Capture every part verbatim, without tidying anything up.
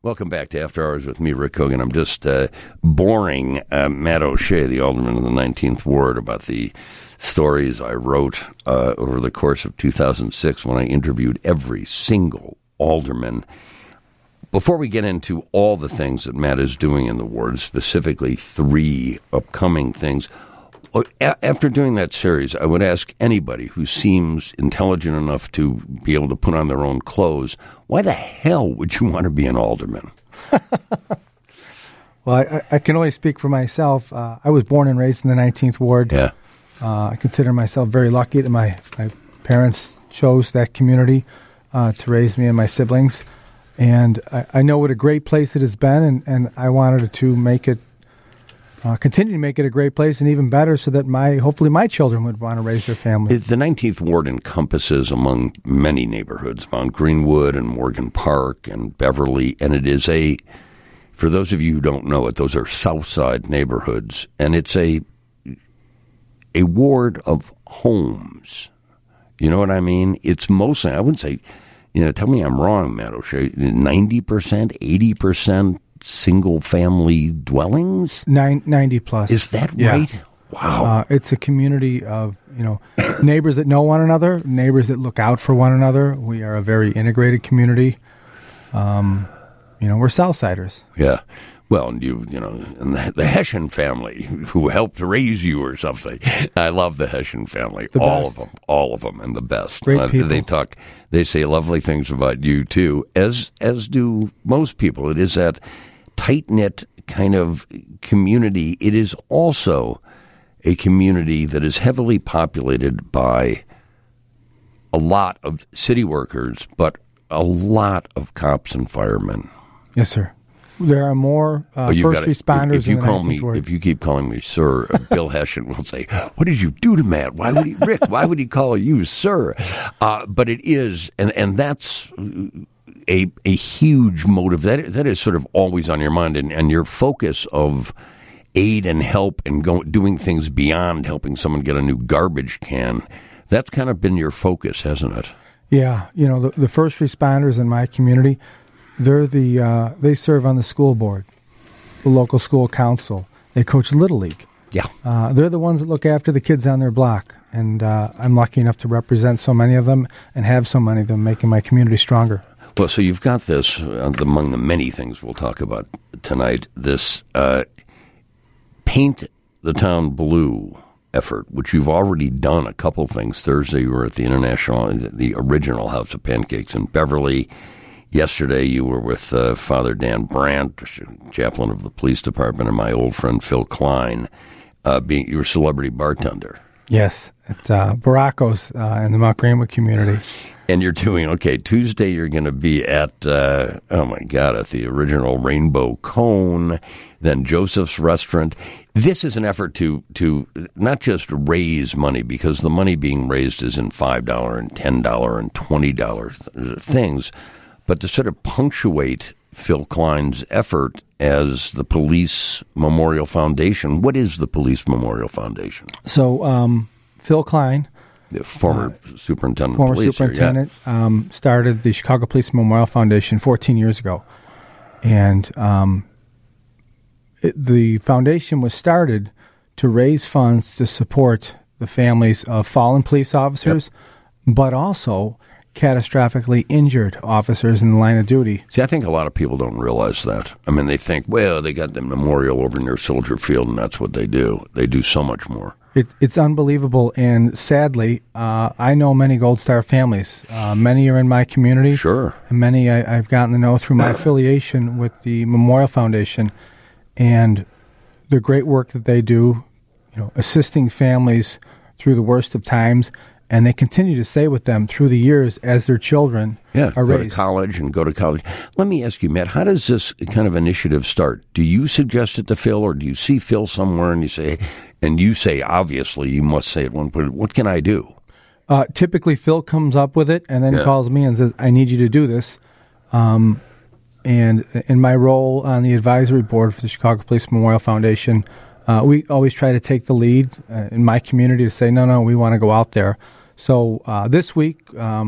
Welcome back to After Hours with me, Rick Hogan. I'm just uh, boring uh, Matt O'Shea, the alderman of the nineteenth Ward, about the stories I wrote uh, over the course of two thousand six when I interviewed every single alderman. Before we get into all the things that Matt is doing in the ward, specifically three upcoming things, after doing that series, I would ask anybody who seems intelligent enough to be able to put on their own clothes, why the hell would you want to be an alderman? Well, I, I can only speak for myself. Uh, I was born and raised in the nineteenth Ward. Yeah. Uh, I consider myself very lucky that my, my parents chose that community uh, to raise me and my siblings. And I, I know what a great place it has been, and, and I wanted to make it Uh, continue to make it a great place and even better so that my hopefully my children would want to raise their families. The nineteenth Ward encompasses, among many neighborhoods, Mount Greenwood and Morgan Park and Beverly, and it is a, for those of you who don't know it, those are South Side neighborhoods, and it's a a ward of homes. You know what I mean? It's mostly, I wouldn't say, you know, tell me I'm wrong, Matt O'Shea, ninety percent, eighty percent single-family dwellings? Nine, ninety plus. Is that yeah. right? Wow. Uh, it's a community of, you know, neighbors that know one another, neighbors that look out for one another. We are a very integrated community. Um, you know, we're Southsiders. Yeah. Well, and you, you know, and the, the Hessian family who helped raise you or something. I love the Hessian family. The all best. of them. All of them, and the best. Great uh, people. They talk, they say lovely things about you, too, as as do most people. It is that tight-knit kind of community. It is also a community that is heavily populated by a lot of city workers, but a lot of cops and firemen. Yes, sir. There are more uh, oh, first gotta, responders if, if you in the call me, Ward. If you keep calling me sir, uh, Bill Hessian will say, what did you do to Matt? Why would he, Rick, why would he call you sir? Uh, but it is, and, and that's a a huge motive. That that is sort of always on your mind, and, and your focus of aid and help and go, doing things beyond helping someone get a new garbage can. That's kind of been your focus, hasn't it? Yeah. You know, the, the first responders in my community, they're the uh, they serve on the school board, the local school council. They coach Little League. Yeah. Uh, they're the ones that look after the kids on their block. And uh, I'm lucky enough to represent so many of them and have so many of them, making my community stronger. Well, so you've got this, uh, among the many things we'll talk about tonight, this uh, Paint the Town Blue effort, which you've already done a couple things. Thursday you were at the International, the original House of Pancakes in Beverly. Yesterday you were with uh, Father Dan Brandt, chaplain of the police department, and my old friend Phil Klein, uh, being your celebrity bartender. Yes, at uh, Baracos uh, in the Mount Greenwood community. And you're doing, okay, Tuesday you're going to be at, uh, oh my God, at the original Rainbow Cone, then Joseph's Restaurant. This is an effort to to not just raise money, because the money being raised is in five dollars and ten dollars and twenty dollars things, but to sort of punctuate Phil Klein's effort as the Police Memorial Foundation. What is the Police Memorial Foundation? So um, Phil Klein, the former uh, superintendent former of police superintendent, here, yeah. um, started the Chicago Police Memorial Foundation fourteen years ago. And um, it, the foundation was started to raise funds to support the families of fallen police officers, yep. but also catastrophically injured officers in the line of duty. See, I think a lot of people don't realize that. I mean, they think, well, they got the memorial over near Soldier Field, and that's what they do. They do so much more. It, it's unbelievable, and sadly, uh, I know many Gold Star families. Uh, many are in my community. Sure. And many I, I've gotten to know through my affiliation with the Memorial Foundation, and the great work that they do, you know, assisting families through the worst of times. And they continue to stay with them through the years as their children yeah, are go raised. to college and go to college. Let me ask you, Matt, how does this kind of initiative start? Do you suggest it to Phil, or do you see Phil somewhere and you say, and you say, obviously, you must say at one point, what can I do? Uh, typically, Phil comes up with it and then yeah. calls me and says, I need you to do this. Um, and in my role on the advisory board for the Chicago Police Memorial Foundation, uh, we always try to take the lead uh, in my community to say, no, no, we want to go out there. So uh, this week, um,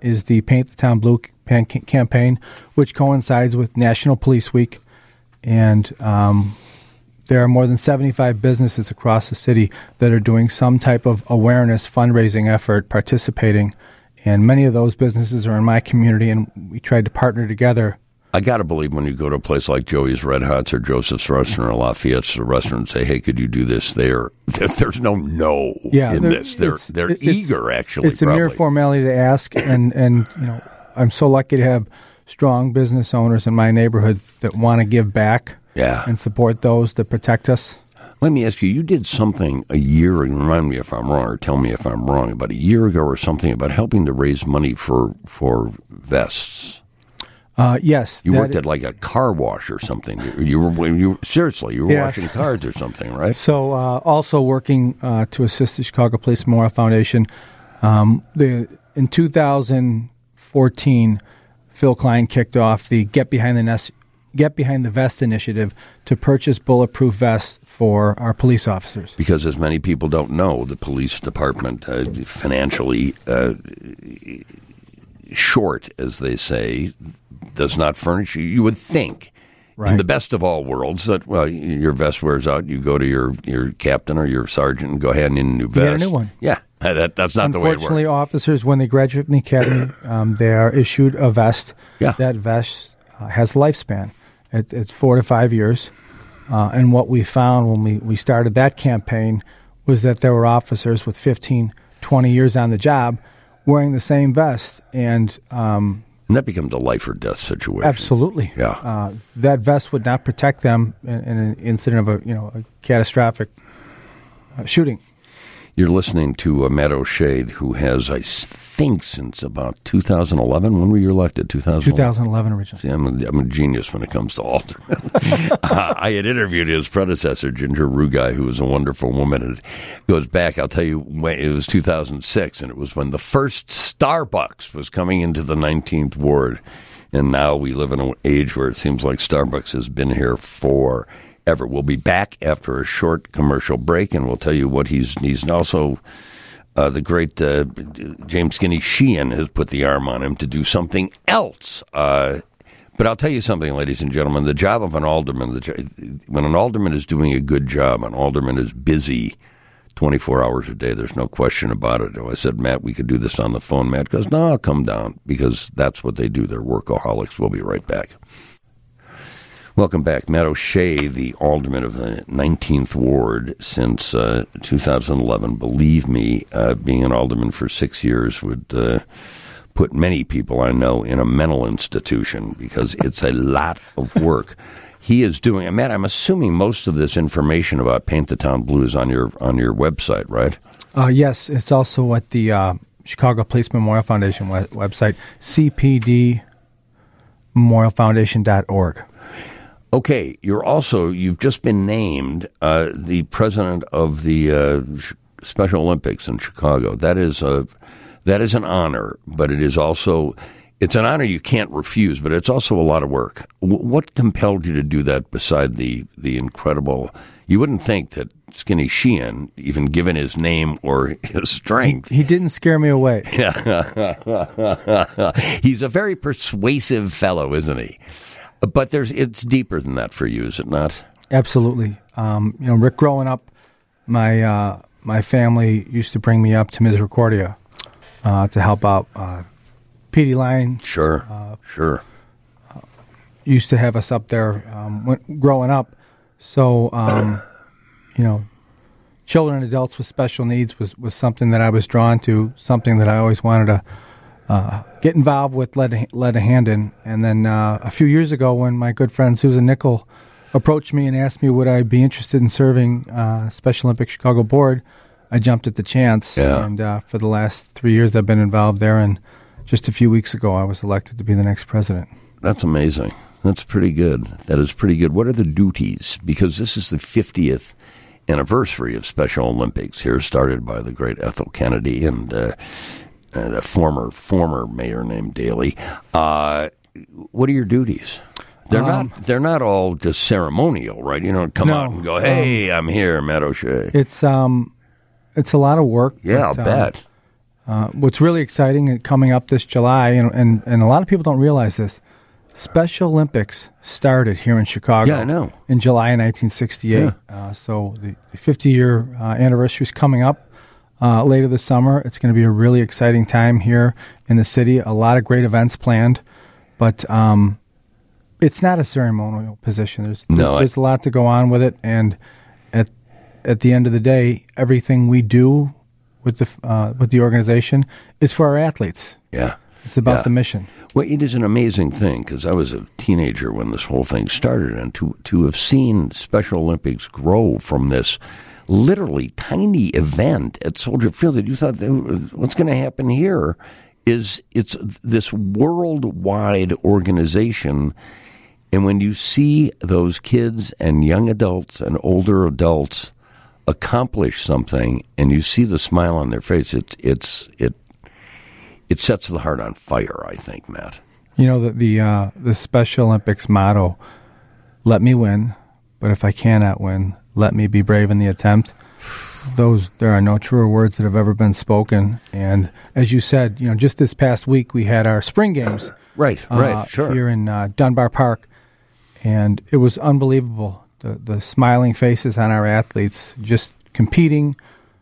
is the Paint the Town Blue campaign, which coincides with National Police Week. And um, there are more than seventy-five businesses across the city that are doing some type of awareness fundraising effort, participating. And many of those businesses are in my community, and we tried to partner together. I got to believe when you go to a place like Joey's Red Hots or Joseph's Restaurant or Lafayette's restaurant and say, hey, could you do this there? There's no no yeah, in this. They're it's, they're it's, eager, actually. It's probably. a mere formality to ask, and, and you know, I'm so lucky to have strong business owners in my neighborhood that want to give back yeah. and support those that protect us. Let me ask you, you did something a year, and remind me if I'm wrong, or tell me if I'm wrong, about a year ago or something about helping to raise money for for vests. Uh, yes. You worked at like a car wash or something. You, you were you seriously, you were yes. washing cars or something, right? So uh, also working uh, to assist the Chicago Police Memorial Foundation. Um, the in two thousand fourteen, Phil Klein kicked off the Get Behind the Nest, Get Behind the Vest initiative to purchase bulletproof vests for our police officers. Because as many people don't know, the police department uh, financially uh, short, as they say, does not furnish you. You would think, right. in the best of all worlds, that, well, your vest wears out, you go to your, your captain or your sergeant and go ahead and need a new vest. You get a new one. Yeah, that, that's not the way it works. Unfortunately, officers, when they graduate from the academy, um, they are issued a vest. Yeah. That vest uh, has a lifespan. It, it's four to five years. Uh, and what we found when we, we started that campaign was that there were officers with fifteen, twenty years on the job wearing the same vest. And um, and that becomes a life or death situation. Absolutely. Yeah. Uh, that vest would not protect them in, in an incident of a you know a catastrophic uh, shooting. You're listening to uh, Matt O'Shea, who has, I think, since about two thousand eleven. When were you elected? two thousand eleven? two thousand eleven originally. See, I'm a, I'm a genius when it comes to aldermen. uh, I had interviewed his predecessor, Ginger Rugai, who was a wonderful woman. And it goes back, I'll tell you, when, it was two thousand six, and it was when the first Starbucks was coming into the nineteenth Ward. And now we live in an age where it seems like Starbucks has been here for ever. We'll be back after a short commercial break, and we'll tell you what he's he's also uh, the great uh, James Skinny Sheehan has put the arm on him to do something else. Uh, but I'll tell you something, ladies and gentlemen. The job of an alderman, the, when an alderman is doing a good job, an alderman is busy twenty-four hours a day. There's no question about it. I said, Matt, we could do this on the phone. Matt goes, no, I'll come down, because that's what they do. They're workaholics. We'll be right back. Welcome back. Matt O'Shea, the alderman of the nineteenth Ward since uh, two thousand eleven. Believe me, uh, being an alderman for six years would uh, put many people I know in a mental institution, because it's a lot of work. He is doing, and Matt, I'm assuming most of this information about Paint the Town Blue is on your on your website, right? Uh, yes, it's also at the uh, Chicago Police Memorial Foundation we- website, c p d memorial foundation dot org. Okay, you're also, you've just been named uh, the president of the uh, Special Olympics in Chicago. That is a, that is an honor, but it is also, it's an honor you can't refuse, but it's also a lot of work. W- what compelled you to do that beside the, the incredible, you wouldn't think that Skinny Sheehan, even given his name or his strength. He, he didn't scare me away. He's a very persuasive fellow, isn't he? But there's it's deeper than that for you, is it not? Absolutely. Um, you know, Rick, growing up, my uh, my family used to bring me up to Misericordia uh, to help out uh, P D Line. Sure, uh, sure. Uh, used to have us up there um, when, growing up. So, um, you know, children and adults with special needs was, was something that I was drawn to, something that I always wanted to Uh, get involved with, led a, led a hand in. And then uh, a few years ago, when my good friend Susan Nickel approached me and asked me would I be interested in serving uh, Special Olympics Chicago Board, I jumped at the chance. Yeah. And uh, for the last three years, I've been involved there. And just a few weeks ago, I was elected to be the next president. That's amazing. That's pretty good. That is pretty good. What are the duties? Because this is the fiftieth anniversary of Special Olympics here, started by the great Ethel Kennedy and uh, Uh, the former former mayor named Daley. Uh, what are your duties? They're um, not they're not all just ceremonial, right? You don't come no, out and go, "Hey, um, I'm here, Matt O'Shea." It's um, it's a lot of work. Yeah, but, I'll bet. Um, Uh, what's really exciting and coming up this July, and, and, and a lot of people don't realize this, Special Olympics started here in Chicago. Yeah, I know. In July of nineteen sixty-eight. Yeah. Uh, so the fifty-year uh, anniversary is coming up uh, later this summer. It's going to be a really exciting time here in the city. A lot of great events planned, but um, it's not a ceremonial position. There's no, there's I, a lot to go on with it, and at at the end of the day, everything we do with the uh, with the organization is for our athletes. Yeah. It's about yeah. the mission. Well, it is an amazing thing because I was a teenager when this whole thing started, and to to have seen Special Olympics grow from this literally tiny event at Soldier Field that you thought, what's going to happen here is it's this worldwide organization, and when you see those kids and young adults and older adults accomplish something, and you see the smile on their face, it's it's it. It sets the heart on fire, I think, Matt. You know, the the, uh, the Special Olympics motto, let me win, but if I cannot win, let me be brave in the attempt. Those There are no truer words that have ever been spoken. And as you said, you know, just this past week we had our spring games. Right, uh, right, sure. Here in uh, Dunbar Park. And it was unbelievable, the, the smiling faces on our athletes, just competing,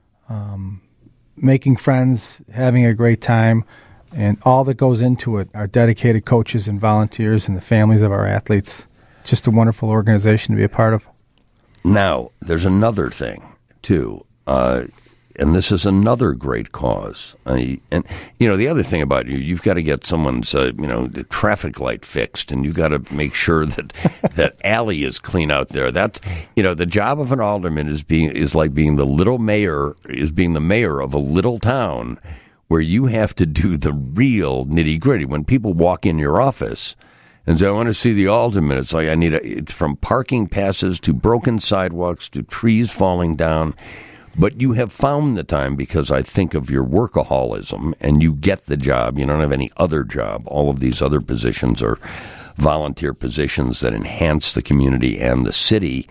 um making friends, having a great time, and all that goes into it, our dedicated coaches and volunteers and the families of our athletes. Just a wonderful organization to be a part of. Now, there's another thing, too, uh, and this is another great cause. Uh, and, you know, the other thing about you, you've got to get someone's, uh, you know, the traffic light fixed, and you've got to make sure that that alley is clean out there. That's, you know, the job of an alderman is being is like being the little mayor, is being the mayor of a little town where you have to do the real nitty gritty. When people walk in your office and say, I want to see the alderman, it's like, I need a, it's from parking passes to broken sidewalks to trees falling down. But you have found the time, because I think of your workaholism, and you get the job. You don't have any other job. All of these other positions are volunteer positions that enhance the community and the city.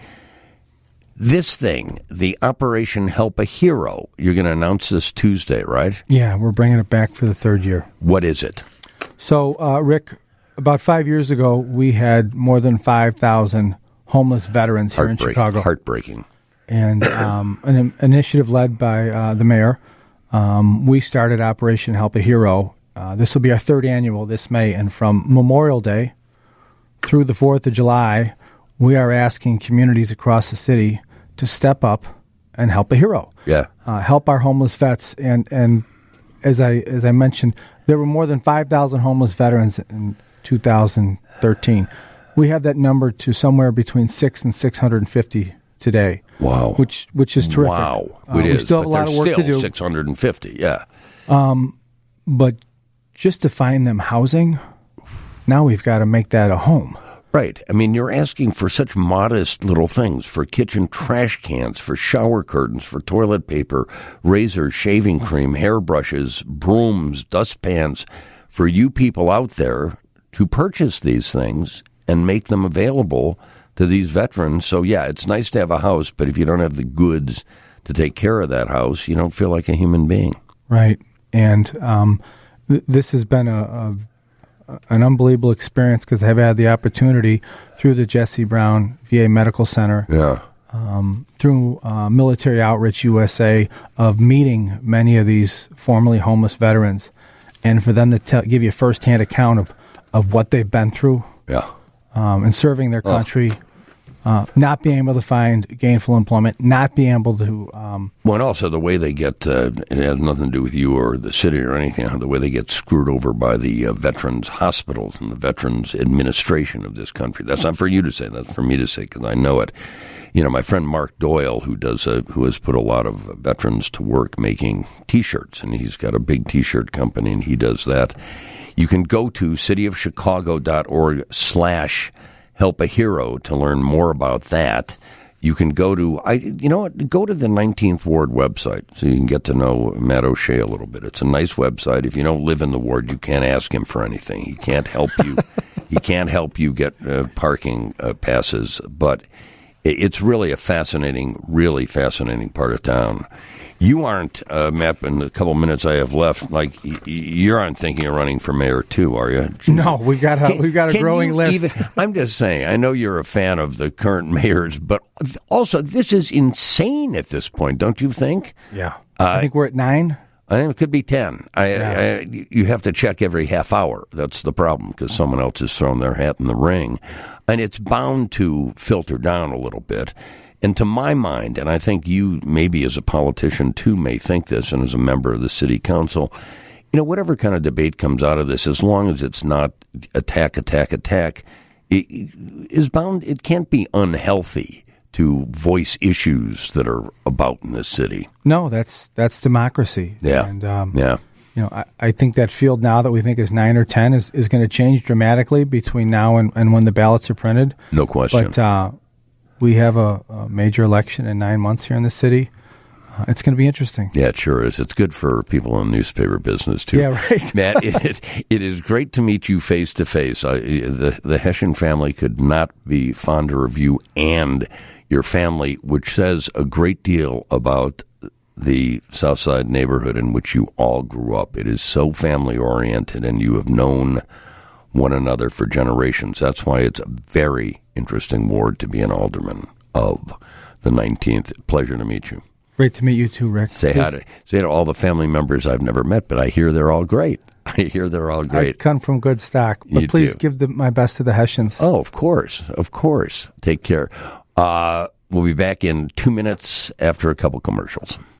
This thing, the Operation Help a Hero, you're going to announce this Tuesday, right? Yeah, we're bringing it back for the third year. What is it? So, uh, Rick, about five years ago, we had more than five thousand homeless veterans here in Chicago. Heartbreaking. And um, an initiative led by uh, the mayor, um, we started Operation Help a Hero. Uh, this will be our third annual this May, and from Memorial Day through the fourth of July, we are asking communities across the city to step up and help a hero. Yeah, uh, help our homeless vets. And and as I as I mentioned, there were more than five thousand homeless veterans in two thousand thirteen. We have that number to somewhere between six and six hundred fifty today. Wow. Which which is terrific. Wow. Uh, it we is. still have but a lot of work to do. six hundred fifty, yeah. Um, but just to find them housing, now we've got to make that a home. Right. I mean, you're asking for such modest little things, for kitchen trash cans, for shower curtains, for toilet paper, razors, shaving cream, hairbrushes, brooms, dustpans, for you people out there to purchase these things and make them available to these veterans. So, yeah, it's nice to have a house, but if you don't have the goods to take care of that house, you don't feel like a human being. Right. And um, th- this has been a, a an unbelievable experience, because I've had the opportunity through the Jesse Brown V A Medical Center, yeah, um, through uh, Military Outreach U S A, of meeting many of these formerly homeless veterans, and for them to tell, give you a firsthand account of, of what they've been through. Yeah. Um, and serving their country, oh. uh, not being able to find gainful employment, not being able to... Um, well, and also the way they get, uh, it has nothing to do with you or the city or anything, the way they get screwed over by the uh, veterans hospitals and the veterans administration of this country. That's not for you to say, that's for me to say, because I know it. You know, my friend Mark Doyle, who does a, who has put a lot of veterans to work making T-shirts, and he's got a big T-shirt company, and he does that. You can go to cityofchicago.org slash help a hero to learn more about that. You can go to, I, you know what, go to the nineteenth Ward website so you can get to know Matt O'Shea a little bit. It's a nice website. If you don't live in the ward, you can't ask him for anything. He can't help you. He can't help you get uh, parking uh, passes. But It's really a fascinating, really fascinating part of town. You aren't, uh, Matt, in the couple minutes I have left, like, y- you aren't thinking of running for mayor, too, are you? No, we've got a, Can, we've got a growing list. Even, I'm just saying, I know you're a fan of the current mayors, but also this is insane at this point, don't you think? Yeah. Uh, I think we're at nine. I think it could be ten. I, Yeah. I, you have to check every half hour. That's the problem, because someone else has thrown their hat in the ring. And it's bound to filter down a little bit. And to my mind, and I think you maybe as a politician too may think this, and as a member of the city council, you know, whatever kind of debate comes out of this, as long as it's not attack, attack, attack, it is bound, it can't be unhealthy to voice issues that are about in this city. No, that's that's democracy. Yeah. And, um, yeah. You know, I, I think that field now that we think is nine or ten is, is going to change dramatically between now and, and when the ballots are printed. No question. But uh, we have a, a major election in nine months here in the city. Uh, it's going to be interesting. Yeah, it sure is. It's good for people in the newspaper business, too. Yeah, right. Matt, it, it is great to meet you face to face. The the Hession family could not be fonder of you and your family, which says a great deal about the South Side neighborhood in which you all grew up. It is so family-oriented, and you have known one another for generations. That's why it's a very interesting ward to be an alderman of the nineteenth. Pleasure to meet you. Great to meet you too, Rick. Say hi to, say to all the family members I've never met, but I hear they're all great. I hear they're all great. I come from good stock, but You please do. give the, my best to the Hessians. Oh, of course. Of course. Take care. Uh, we'll be back in two minutes after a couple commercials.